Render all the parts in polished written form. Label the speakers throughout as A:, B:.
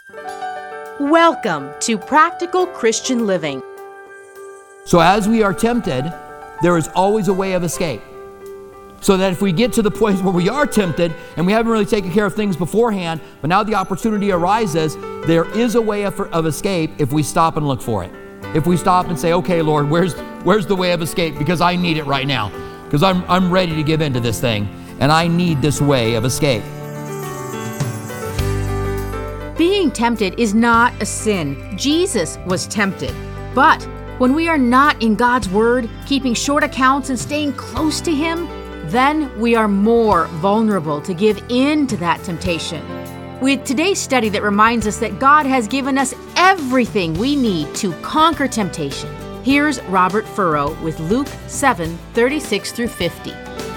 A: Welcome to Practical Christian Living.
B: So as we are tempted, there is always a way of escape. So that if we get to the place where we are tempted and we haven't really taken care of things beforehand, but now the opportunity arises, there is a way of escape if we stop and look for it. If we stop and say, okay, Lord, where's the way of escape? Because I need it right now. Because I'm ready to give in to this thing, and I need this way of escape.
A: Being tempted is not a sin. Jesus was tempted. But when we are not in God's Word, keeping short accounts and staying close to Him, then we are more vulnerable to give in to that temptation. With today's study that reminds us that God has given us everything we need to conquer temptation, here's Robert Furrow with Luke 7:36 through 50.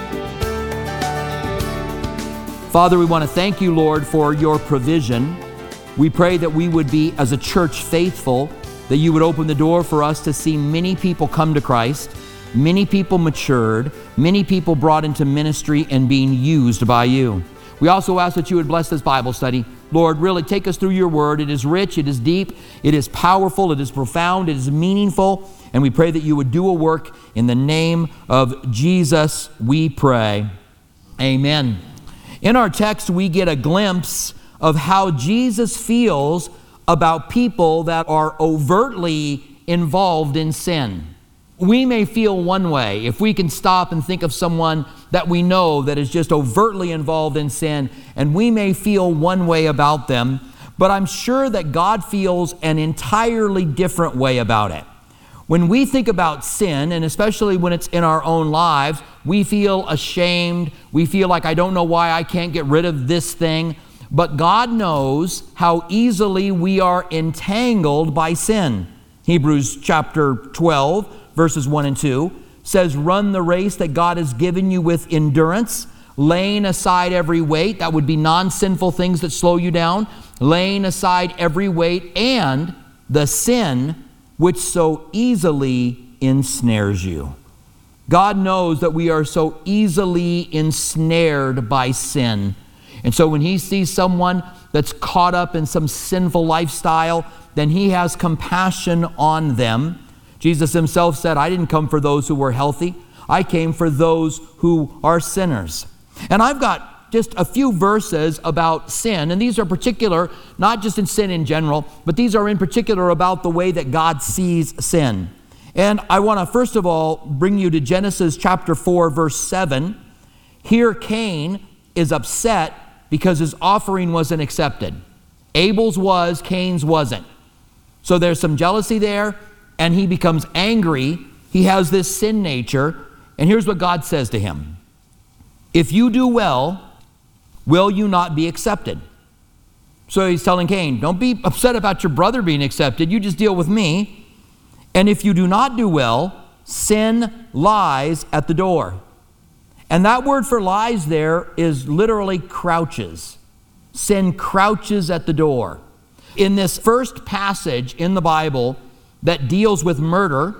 B: Father, we want to thank you, Lord, for your provision. We pray that we would be, as a church, faithful, that you would open the door for us to see many people come to Christ, many people matured, many people brought into ministry and being used by you. We also ask that you would bless this Bible study. Lord, really take us through your word. It is rich, it is deep, it is powerful, it is profound, it is meaningful, and we pray that you would do a work in the name of Jesus, we pray. Amen. In our text, we get a glimpse of how Jesus feels about people that are overtly involved in sin. We may feel one way if we can stop and think of someone that we know that is just overtly involved in sin, and we may feel one way about them, but I'm sure that God feels an entirely different way about it. When we think about sin, and especially when it's in our own lives, we feel ashamed, we feel like I don't know why I can't get rid of this thing, but God knows how easily we are entangled by sin. Hebrews chapter 12, verses 1 and 2 says, run the race that God has given you with endurance, laying aside every weight. That would be non-sinful things that slow you down. Laying aside every weight and the sin which so easily ensnares you. God knows that we are so easily ensnared by sin. And so when he sees someone that's caught up in some sinful lifestyle, then he has compassion on them. Jesus himself said, I didn't come for those who were healthy. I came for those who are sinners. And I've got just a few verses about sin, and these are particular, not just in sin in general, but these are in particular about the way that God sees sin. And I want to first of all bring you to Genesis chapter 4, verse 7. Here Cain is upset because his offering wasn't accepted. Abel's was, Cain's wasn't. So there's some jealousy there, and he becomes angry. He has this sin nature, and here's what God says to him. If you do well, will you not be accepted? So he's telling Cain, don't be upset about your brother being accepted, you just deal with me. And if you do not do well, sin lies at the door. And that word for lies there is literally crouches. Sin crouches at the door. In this first passage in the Bible that deals with murder,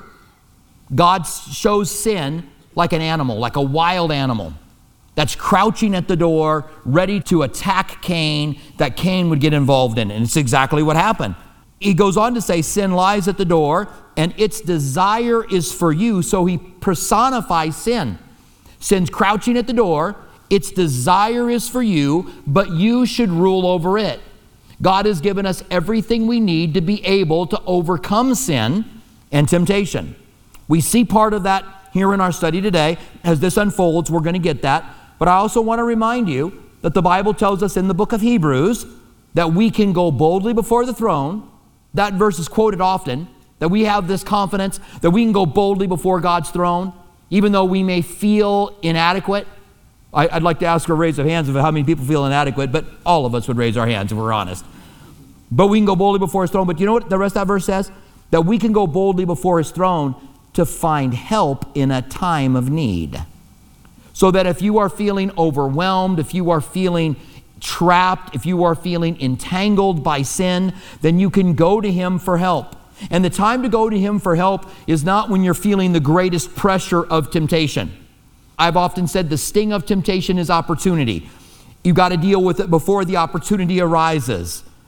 B: God shows sin like an animal, like a wild animal that's crouching at the door, ready to attack Cain, that Cain would get involved in. And it's exactly what happened. He goes on to say, sin lies at the door, and its desire is for you. So he personifies sin. Sin's crouching at the door, its desire is for you, but you should rule over it. God has given us everything we need to be able to overcome sin and temptation. We see part of that here in our study today. As this unfolds, we're going to get that. But I also want to remind you that the Bible tells us in the book of Hebrews that we can go boldly before the throne. That verse is quoted often, that we have this confidence that we can go boldly before God's throne, even though we may feel inadequate. I'd like to ask a raise of hands of how many people feel inadequate, but all of us would raise our hands if we're honest. But we can go boldly before his throne. But you know what the rest of that verse says? That we can go boldly before his throne to find help in a time of need. So that if you are feeling overwhelmed, if you are feeling trapped, if you are feeling entangled by sin, then you can go to him for help. And the time to go to him for help is not when you're feeling the greatest pressure of temptation. I've often said the sting of temptation is opportunity. You've got to deal with it before the opportunity arises.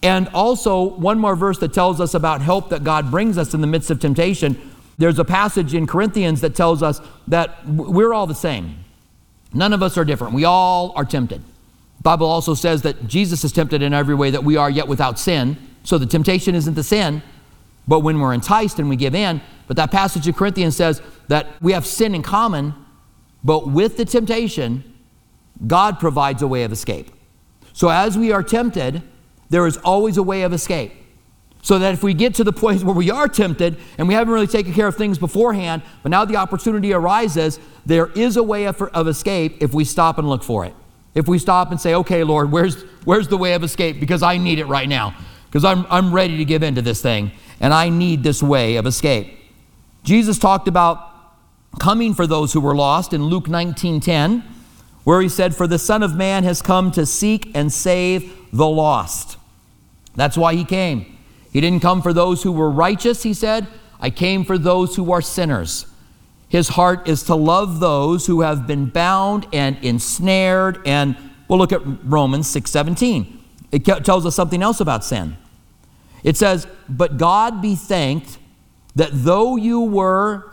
B: And also, one more verse that tells us about help that God brings us in the midst of temptation. There's a passage in Corinthians that tells us that we're all the same. None of us are different. We all are tempted. The Bible also says that Jesus is tempted in every way that we are, yet without sin. So the temptation isn't the sin, but when we're enticed and we give in. But that passage in Corinthians says that we have sin in common, but with the temptation, God provides a way of escape. So as we are tempted, there is always a way of escape. So that if we get to the place where we are tempted and we haven't really taken care of things beforehand, but now the opportunity arises, there is a way of escape if we stop and look for it. If we stop and say, okay, Lord, where's the way of escape? Because I need it right now. Because I'm ready to give in to this thing, and I need this way of escape. Jesus talked about coming for those who were lost in Luke 19:10, where he said, for the Son of Man has come to seek and save the lost. That's why he came. He didn't come for those who were righteous, he said. I came for those who are sinners. His heart is to love those who have been bound and ensnared. And we'll look at Romans 6:17. It tells us something else about sin. It says, but God be thanked that though you were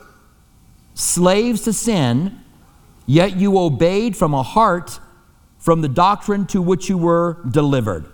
B: slaves to sin, yet you obeyed from a heart from the doctrine to which you were delivered.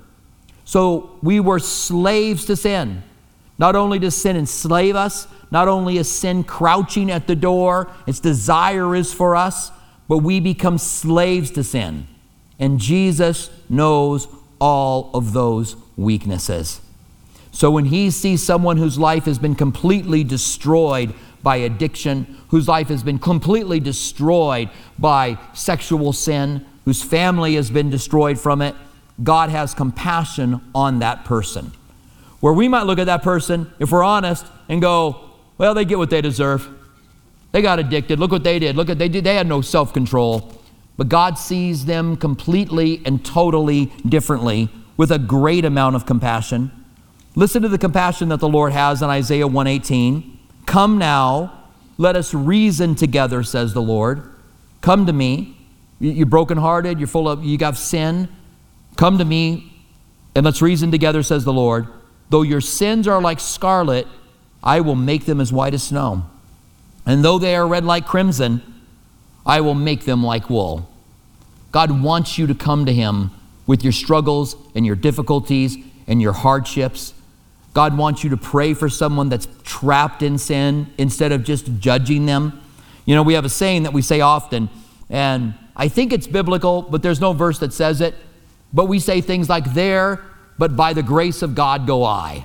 B: So we were slaves to sin. Not only does sin enslave us, not only is sin crouching at the door, its desire is for us, but we become slaves to sin. And Jesus knows all of those weaknesses. So when he sees someone whose life has been completely destroyed by addiction, whose life has been completely destroyed by sexual sin, whose family has been destroyed from it, God has compassion on that person. Where we might look at that person, if we're honest, and go, well, they get what they deserve. They got addicted. Look what they did. Look what they did. They had no self-control. But God sees them completely and totally differently with a great amount of compassion. Listen to the compassion that the Lord has in Isaiah 1:18. Come now, let us reason together, says the Lord. Come to me. You're brokenhearted. You got sin. Come to me and let's reason together, says the Lord. Though your sins are like scarlet, I will make them as white as snow. And though they are red like crimson, I will make them like wool. God wants you to come to him with your struggles and your difficulties and your hardships. God wants you to pray for someone that's trapped in sin instead of just judging them. You know, we have a saying that we say often, and I think it's biblical, but there's no verse that says it. But we say things like, there, but by the grace of God go I.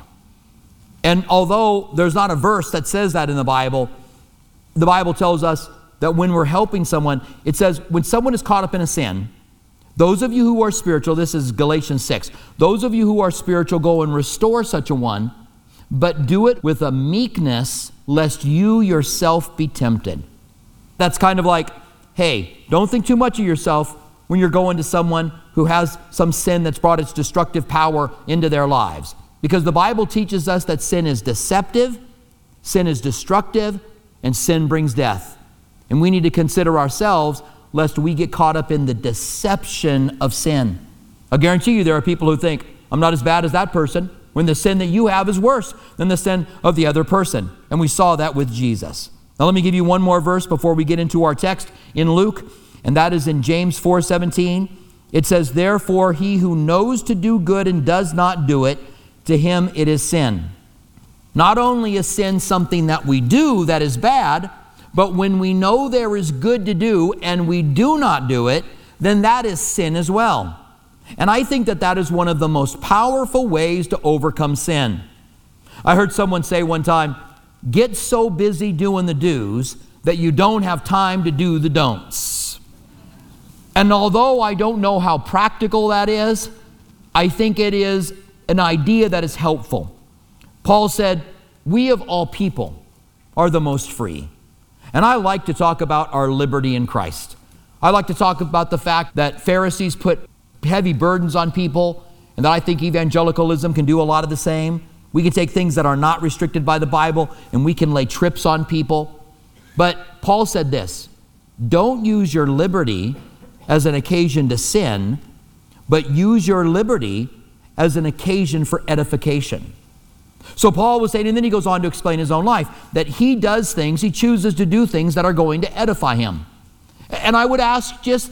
B: And although there's not a verse that says that in the Bible tells us that when we're helping someone, it says when someone is caught up in a sin, those of you who are spiritual, this is Galatians 6, those of you who are spiritual go and restore such a one, but do it with a meekness, lest you yourself be tempted. That's kind of like, hey, don't think too much of yourself when you're going to someone who has some sin that's brought its destructive power into their lives. Because the Bible teaches us that sin is deceptive, sin is destructive, and sin brings death. And we need to consider ourselves lest we get caught up in the deception of sin. I guarantee you there are people who think, I'm not as bad as that person, when the sin that you have is worse than the sin of the other person. And we saw that with Jesus. Now let me give you one more verse before we get into our text in Luke, and that is in James 4:17. It says, therefore he who knows to do good and does not do it, to him it is sin. Not only is sin something that we do that is bad, but when we know there is good to do and we do not do it, then that is sin as well. And I think that that is one of the most powerful ways to overcome sin. I heard someone say one time, get so busy doing the do's that you don't have time to do the don'ts. And although I don't know how practical that is, I think it is an idea that is helpful. Paul said, we of all people are the most free. And I like to talk about our liberty in Christ. I like to talk about the fact that Pharisees put heavy burdens on people, and that I think evangelicalism can do a lot of the same. We can take things that are not restricted by the Bible, and we can lay trips on people. But Paul said this, don't use your liberty as an occasion to sin, but use your liberty as an occasion for edification. So Paul was saying, and then he goes on to explain his own life, that he does things, he chooses to do things that are going to edify him. And I would ask, just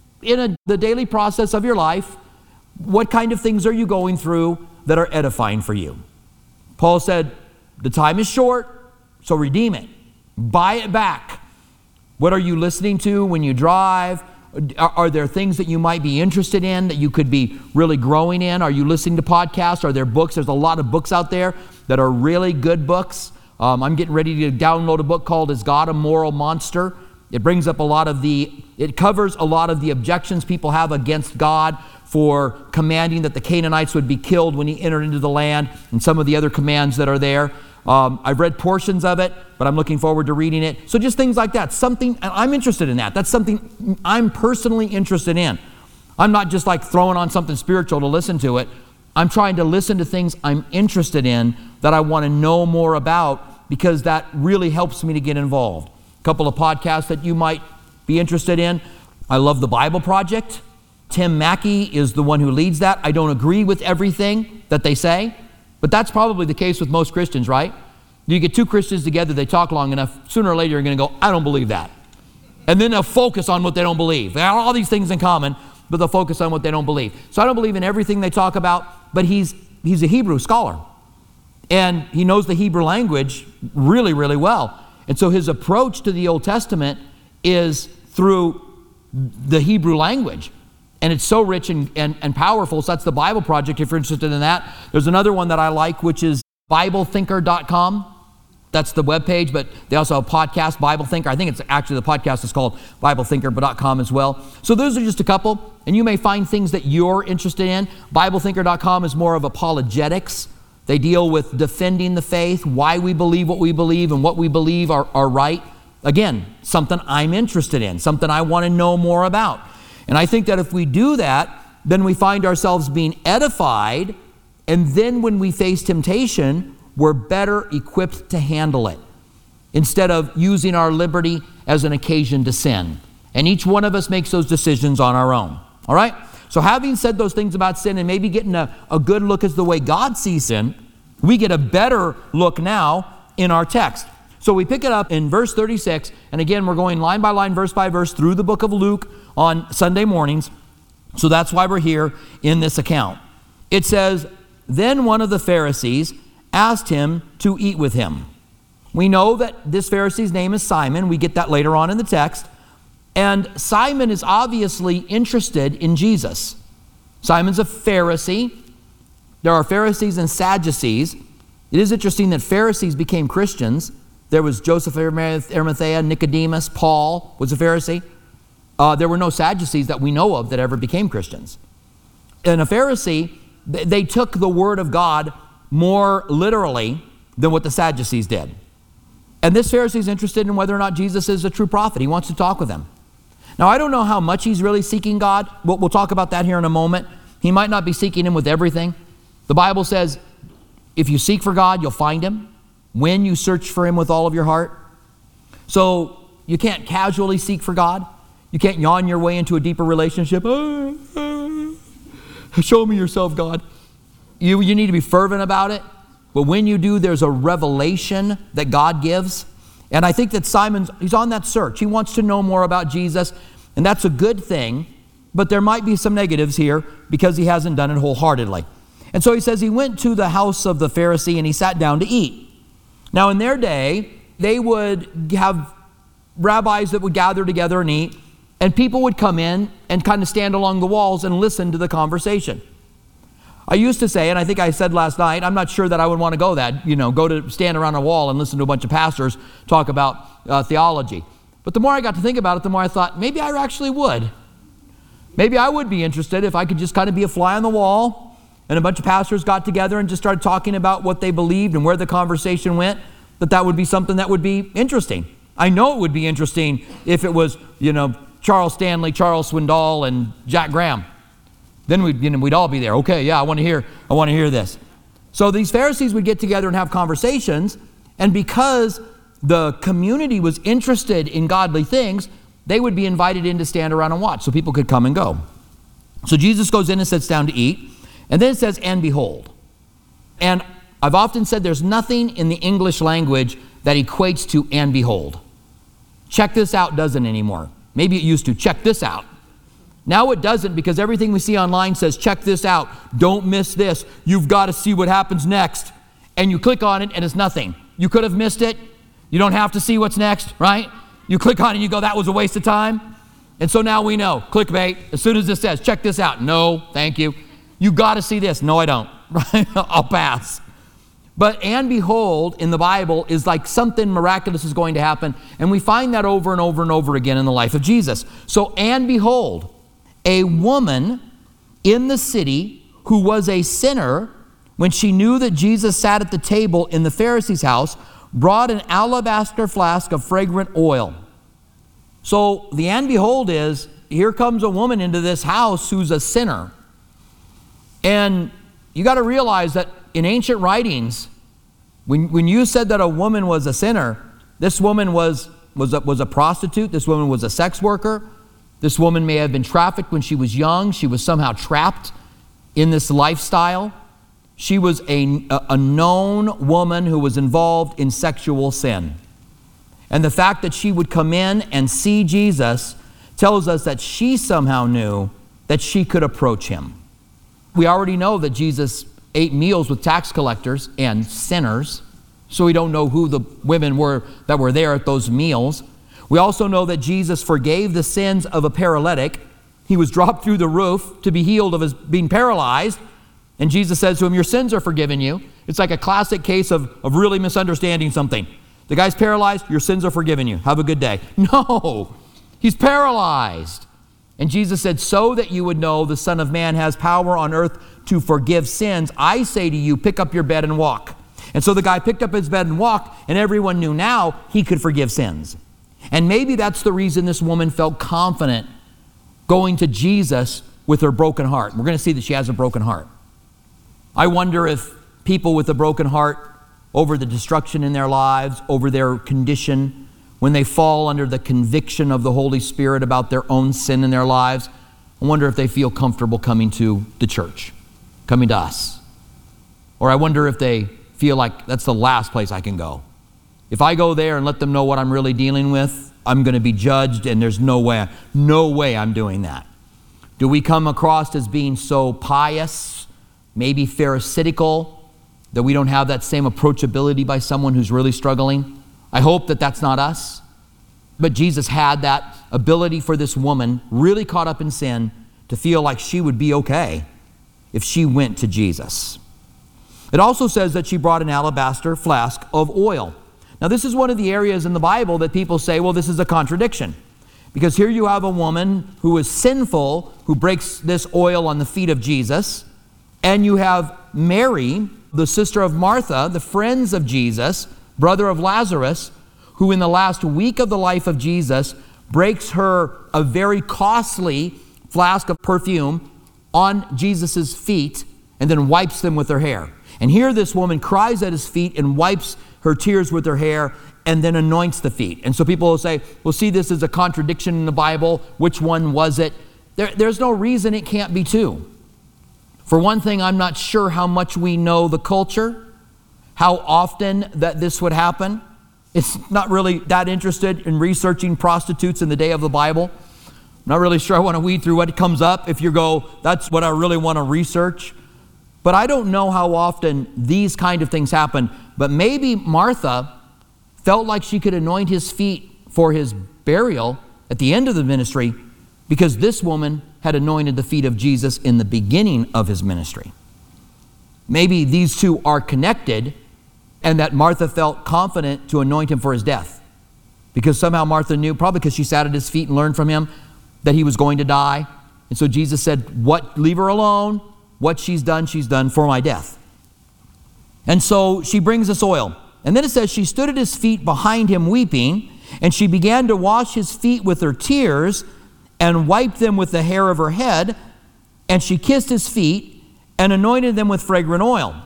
B: in the daily process of your life, what kind of things are you going through that are edifying for you? Paul said, the time is short, so redeem it. Buy it back. What are you listening to when you drive? Are there things that you might be interested in that you could be really growing in? Are you listening to podcasts? Are there books? There's a lot of books out there that are really good books. I'm getting ready to download a book called Is God a Moral Monster? It brings up it covers a lot of the objections people have against God for commanding that the Canaanites would be killed when he entered into the land, and some of the other commands that are there. I've read portions of it, but I'm looking forward to reading it. So just things like that. Something, and I'm interested in that. That's something I'm personally interested in. I'm not just like throwing on something spiritual to listen to it. I'm trying to listen to things I'm interested in that I want to know more about, because that really helps me to get involved. A couple of podcasts that you might be interested in. I love the Bible Project. Tim Mackey is the one who leads that. I don't agree with everything that they say, but that's probably the case with most Christians, right? You get two Christians together, they talk long enough, sooner or later you're going to go, I don't believe that. And then they'll focus on what they don't believe. They have all these things in common, but they'll focus on what they don't believe. So I don't believe in everything they talk about, but he's a Hebrew scholar. And he knows the Hebrew language really, really well. And so his approach to the Old Testament is through the Hebrew language. And it's so rich and powerful. So that's the Bible Project, if you're interested in that. There's another one that I like, which is BibleThinker.com. That's the webpage, but they also have a podcast, Bible Thinker. I think it's actually, the podcast is called BibleThinker.com as well. So those are just a couple, and you may find things that you're interested in. BibleThinker.com is more of apologetics. They deal with defending the faith, why we believe what we believe, and what we believe are right. Again, something I'm interested in, something I want to know more about. And I think that if we do that, then we find ourselves being edified, and then when we face temptation, we're better equipped to handle it, instead of using our liberty as an occasion to sin. And each one of us makes those decisions on our own. All right? So having said those things about sin, and maybe getting a good look at the way God sees sin, we get a better look now in our text. So we pick it up in verse 36, and again, we're going line by line, verse by verse, through the book of Luke on Sunday mornings. So that's why we're here in this account. It says, then one of the Pharisees asked him to eat with him. We know that this Pharisee's name is Simon. We get that later on in the text. And Simon is obviously interested in Jesus. Simon's a Pharisee. There are Pharisees and Sadducees. It is interesting that Pharisees became Christians. There was Joseph of Arimathea, Nicodemus, Paul was a Pharisee. There were no Sadducees that we know of that ever became Christians. And a Pharisee, they took the word of God more literally than what the Sadducees did. And this Pharisee is interested in whether or not Jesus is a true prophet. He wants to talk with him. Now, I don't know how much he's really seeking God. We'll talk about that here in a moment. He might not be seeking him with everything. The Bible says, if you seek for God, you'll find him when you search for him with all of your heart. So you can't casually seek for God. You can't yawn your way into a deeper relationship. Show me yourself, God. You need to be fervent about it. But when you do, there's a revelation that God gives. And I think that he's on that search. He wants to know more about Jesus, and that's a good thing. But there might be some negatives here because he hasn't done it wholeheartedly. And so he says he went to the house of the Pharisee and he sat down to eat. Now in their day, they would have rabbis that would gather together and eat, and people would come in and kind of stand along the walls and listen to the conversation. I used to say, and I think I said last night, I'm not sure that I would want to go to stand around a wall and listen to a bunch of pastors talk about theology. But the more I got to think about it, the more I thought, maybe I actually would. Maybe I would be interested if I could just kind of be a fly on the wall and a bunch of pastors got together and just started talking about what they believed and where the conversation went, that would be something that would be interesting. I know it would be interesting if it was, Charles Stanley, Charles Swindoll, and Jack Graham. Then we'd all be there. Okay, yeah, I want to hear this. So these Pharisees would get together and have conversations, and because the community was interested in godly things, they would be invited in to stand around and watch so people could come and go. So Jesus goes in and sits down to eat, And then it says, and behold. And I've often said there's nothing in the English language that equates to and behold. Check this out doesn't anymore. Maybe it used to. Check this out. Now it doesn't, because everything we see online says, check this out. Don't miss this. You've got to see what happens next. And you click on it and it's nothing. You could have missed it. You don't have to see what's next, right? You click on it and you go, that was a waste of time. And so now we know, clickbait, as soon as it says, check this out. No, thank you. You got to see this. No, I don't. Right? I'll pass. But and behold in the Bible is like something miraculous is going to happen. And we find that over and over and over again in the life of Jesus. So, and behold, a woman in the city who was a sinner, when she knew that Jesus sat at the table in the Pharisee's house, brought an alabaster flask of fragrant oil. So the and behold is, here comes a woman into this house who's a sinner. And you got to realize that in ancient writings, when you said that a woman was a sinner, this woman was a prostitute, this woman was a sex worker, this woman may have been trafficked when she was young, she was somehow trapped in this lifestyle. She was a known woman who was involved in sexual sin. And the fact that she would come in and see Jesus tells us that she somehow knew that she could approach him. We already know that Jesus ate meals with tax collectors and sinners, so we don't know who the women were that were there at those meals. We also know that Jesus forgave the sins of a paralytic. He was dropped through the roof to be healed of his being paralyzed. And Jesus says to him, your sins are forgiven you. It's like a classic case of really misunderstanding something. The guy's paralyzed, your sins are forgiven you. Have a good day. No, he's paralyzed. And Jesus said, so that you would know the Son of Man has power on earth to forgive sins, I say to you, pick up your bed and walk. And so the guy picked up his bed and walked, and everyone knew now he could forgive sins. And maybe that's the reason this woman felt confident going to Jesus with her broken heart. We're going to see that she has a broken heart. I wonder if people with a broken heart over the destruction in their lives, over their condition, when they fall under the conviction of the Holy Spirit about their own sin in their lives, I wonder if they feel comfortable coming to the church, coming to us. Or I wonder if they feel like that's the last place I can go. If I go there and let them know what I'm really dealing with, I'm going to be judged, and there's no way I'm doing that. Do we come across as being so pious, maybe pharisaical, that we don't have that same approachability by someone who's really struggling? I hope that that's not us. But Jesus had that ability for this woman, really caught up in sin, to feel like she would be okay if she went to Jesus. It also says that she brought an alabaster flask of oil. Now, this is one of the areas in the Bible that people say, well, this is a contradiction. Because here you have a woman who is sinful, who breaks this oil on the feet of Jesus, and you have Mary, the sister of Martha, the friends of Jesus, brother of Lazarus, who in the last week of the life of Jesus breaks her a very costly flask of perfume on Jesus' feet and then wipes them with her hair. And here this woman cries at his feet and wipes her tears with her hair and then anoints the feet. And so people will say, well, see, this is a contradiction in the Bible. Which one was it? There's no reason it can't be two. For one thing, I'm not sure how much we know the culture, how often that this would happen. It's not really that interested in researching prostitutes in the day of the Bible. I'm not really sure I want to weed through what comes up if you go, that's what I really want to research. But I don't know how often these kind of things happen. But maybe Martha felt like she could anoint his feet for his burial at the end of the ministry because this woman had anointed the feet of Jesus in the beginning of his ministry. Maybe these two are connected, and that Martha felt confident to anoint him for his death. Because somehow Martha knew, probably because she sat at his feet and learned from him, that he was going to die. And so Jesus said, leave her alone. What she's done for my death. And so she brings this oil. And then it says, she stood at his feet behind him weeping, and she began to wash his feet with her tears and wiped them with the hair of her head. And she kissed his feet and anointed them with fragrant oil.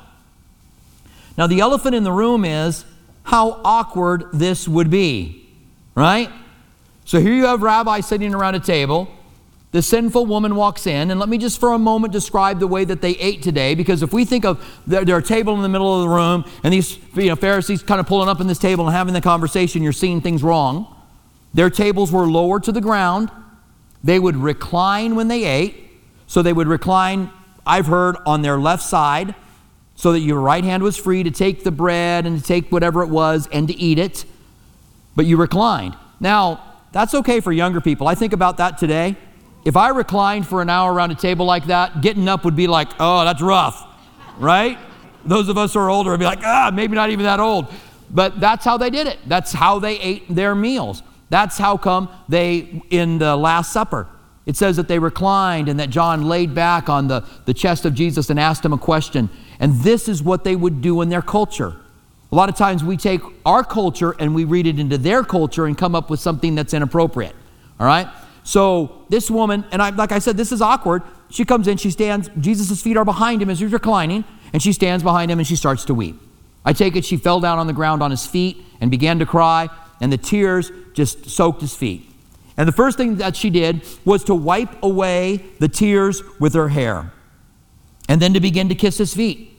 B: Now, the elephant in the room is how awkward this would be, right? So here you have rabbis sitting around a table. the sinful woman walks in, and let me just for a moment describe the way that they ate today, because if we think of their table in the middle of the room, and these Pharisees kind of pulling up in this table and having the conversation, you're seeing things wrong. Their tables were lower to the ground. They would recline when they ate. So they would recline, I've heard, on their left side, so that your right hand was free to take the bread and to take whatever it was and to eat it. But you reclined. Now, that's okay for younger people. I think about that today. If I reclined for an hour around a table like that, getting up would be like, oh, that's rough, right? Those of us who are older would be like, maybe not even that old. But that's how they did it. That's how they ate their meals. That's how come they, in the Last Supper, it says that they reclined and that John laid back on the chest of Jesus and asked him a question. And this is what they would do in their culture. A lot of times we take our culture and we read it into their culture and come up with something that's inappropriate, all right? So this woman, and like I said, this is awkward. She comes in, she stands, Jesus' feet are behind him as he's reclining, and she stands behind him and she starts to weep. I take it she fell down on the ground on his feet and began to cry, and the tears just soaked his feet. And the first thing that she did was to wipe away the tears with her hair, and then to begin to kiss his feet.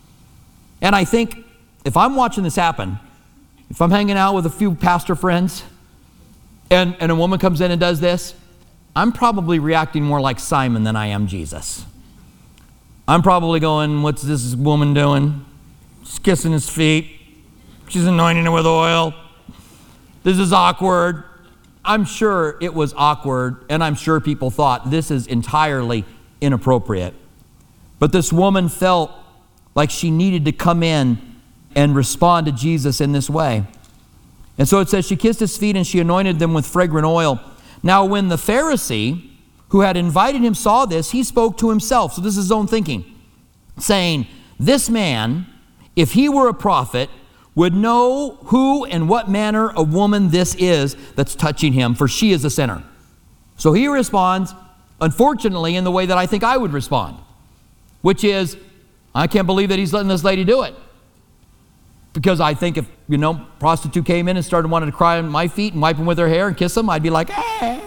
B: And I think, if I'm watching this happen, if I'm hanging out with a few pastor friends, and a woman comes in and does this, I'm probably reacting more like Simon than I am Jesus. I'm probably going, what's this woman doing? She's kissing his feet. She's anointing it with oil. This is awkward. I'm sure it was awkward, and I'm sure people thought this is entirely inappropriate. But this woman felt like she needed to come in and respond to Jesus in this way. And so it says she kissed his feet and she anointed them with fragrant oil. Now when the Pharisee who had invited him saw this, he spoke to himself. So this is his own thinking, saying, this man, if he were a prophet, would know who and what manner of woman this is that's touching him, for she is a sinner. So he responds, unfortunately, in the way that I think I would respond, which is, I can't believe that he's letting this lady do it. Because I think if, prostitute came in and started wanting to cry on my feet and wipe them with her hair and kiss them, I'd be like,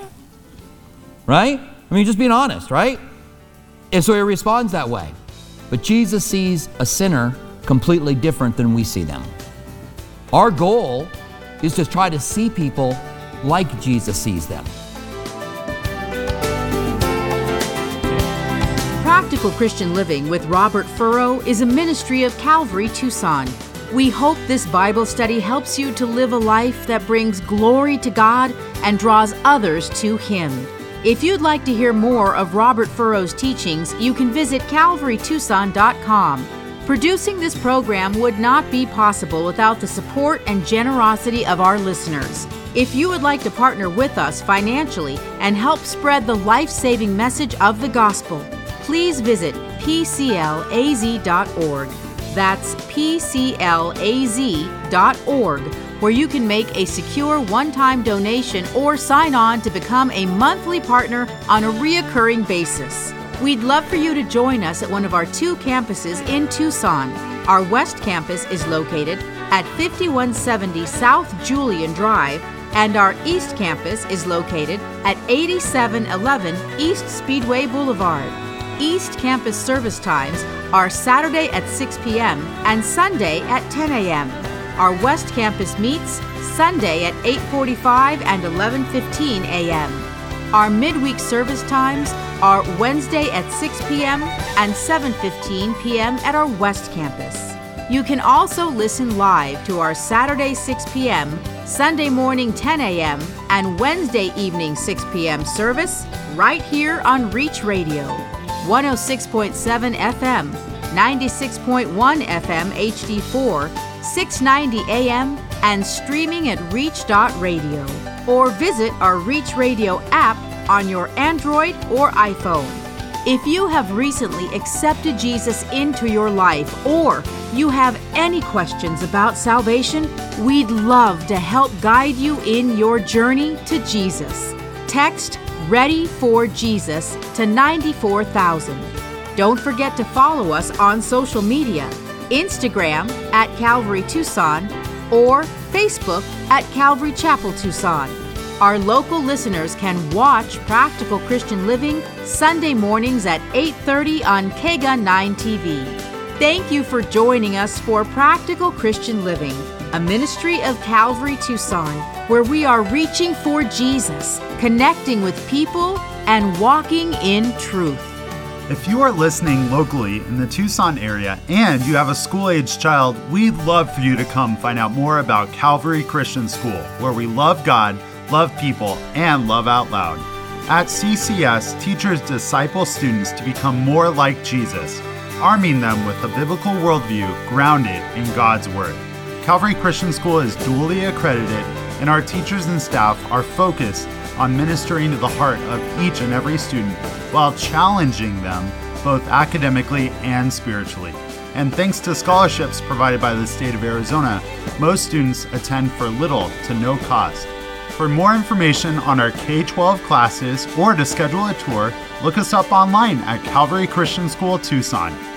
B: right? I mean, just being honest, right? And so he responds that way. But Jesus sees a sinner completely different than we see them. Our goal is to try to see people like Jesus sees them.
A: Practical Christian Living with Robert Furrow is a ministry of Calvary Tucson. We hope this Bible study helps you to live a life that brings glory to God and draws others to Him. If you'd like to hear more of Robert Furrow's teachings, you can visit calvarytucson.com. Producing this program would not be possible without the support and generosity of our listeners. If you would like to partner with us financially and help spread the life-saving message of the gospel, please visit pclaz.org. That's pclaz.org, where you can make a secure one-time donation or sign on to become a monthly partner on a reoccurring basis. We'd love for you to join us at one of our 2 campuses in Tucson. Our West Campus is located at 5170 South Julian Drive, and our East Campus is located at 8711 East Speedway Boulevard. East Campus service times are Saturday at 6 p.m. and Sunday at 10 a.m. Our West Campus meets Sunday at 8:45 and 11:15 a.m. Our midweek service times are Wednesday at 6 p.m. and 7:15 p.m. at our West Campus. You can also listen live to our Saturday 6 p.m., Sunday morning 10 a.m., and Wednesday evening 6 p.m. service right here on Reach Radio. 106.7 FM, 96.1 FM HD4, 690 AM, and streaming at reach.radio. Or visit our Reach Radio app on your Android or iPhone. If you have recently accepted Jesus into your life, or you have any questions about salvation, we'd love to help guide you in your journey to Jesus. Text Ready for Jesus to 94,000. Don't forget to follow us on social media, Instagram at Calvary Tucson or Facebook at Calvary Chapel Tucson. Our local listeners can watch Practical Christian Living Sunday mornings at 8:30 on KEGA 9 TV. Thank you for joining us for Practical Christian Living, a ministry of Calvary Tucson, where we are reaching for Jesus, connecting with people, and walking in truth.
C: If you are listening locally in the Tucson area and you have a school-aged child, we'd love for you to come find out more about Calvary Christian School, where we love God, love people, and love out loud. At CCS, teachers disciple students to become more like Jesus, arming them with a biblical worldview grounded in God's Word. Calvary Christian School is duly accredited, and our teachers and staff are focused on ministering to the heart of each and every student while challenging them both academically and spiritually. And thanks to scholarships provided by the state of Arizona, most students attend for little to no cost. For more information on our K-12 classes or to schedule a tour, look us up online at Calvary Christian School Tucson.